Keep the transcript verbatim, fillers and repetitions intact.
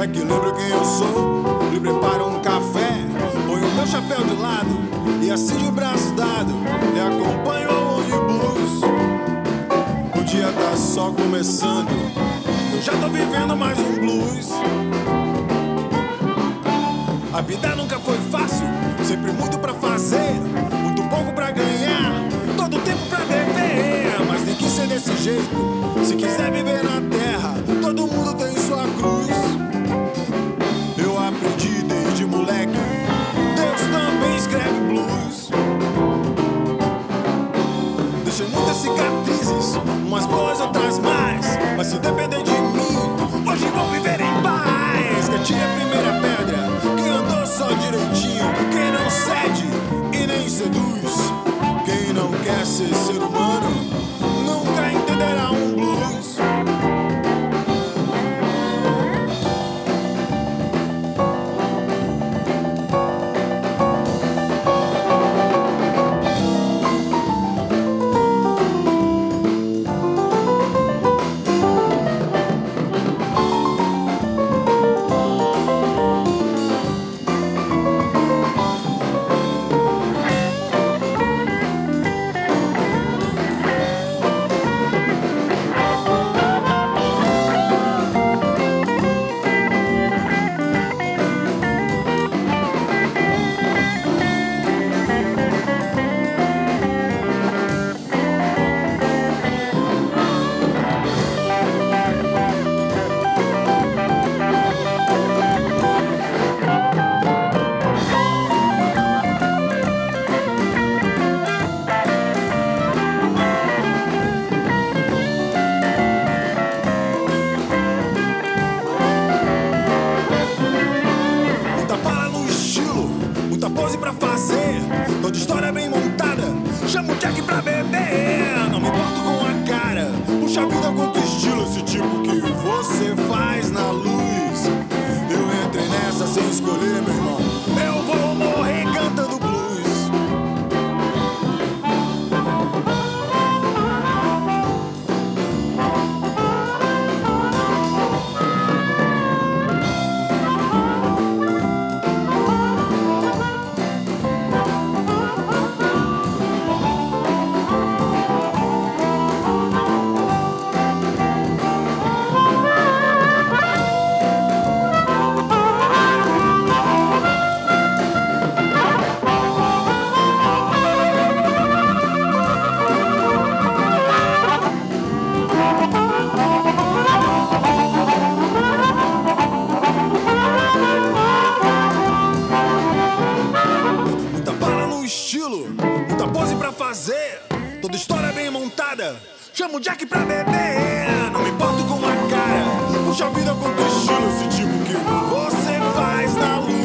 moleque, lembra quem eu sou? Me preparo um café, ponho meu chapéu de lado e assim de braço dado me acompanho ao ônibus. O dia tá só começando, eu já tô vivendo mais um blues. A vida nunca foi fácil, sempre muito pra fazer, muito pouco pra ganhar, todo tempo pra beber. Mas tem que ser desse jeito, se quiser viver na terra, todo mundo tem sua cruz. Eu aprendi desde moleque, Deus também escreve blues. Deixei muitas cicatrizes, umas boas, outras mais, mas se depender de mim, hoje vou viver em paz. Que atire a primeira pedra, quem andou só direitinho, quem não cede e nem seduz, quem não quer ser ser humano, nunca entenderá um blues. Toda história bem montada, chamo o Jack pra beber. Não me importo com a cara, puxa a vida quanto estilo, esse tipo que você faz na luz. Eu entrei nessa sem escolher, meu irmão, eu vou morrer cantando blues. Muita pose pra fazer, toda história bem montada, chamo o Jack pra beber. Não me importo com a cara, puxa a vida quanto estilo, esse tipo que você faz na luz.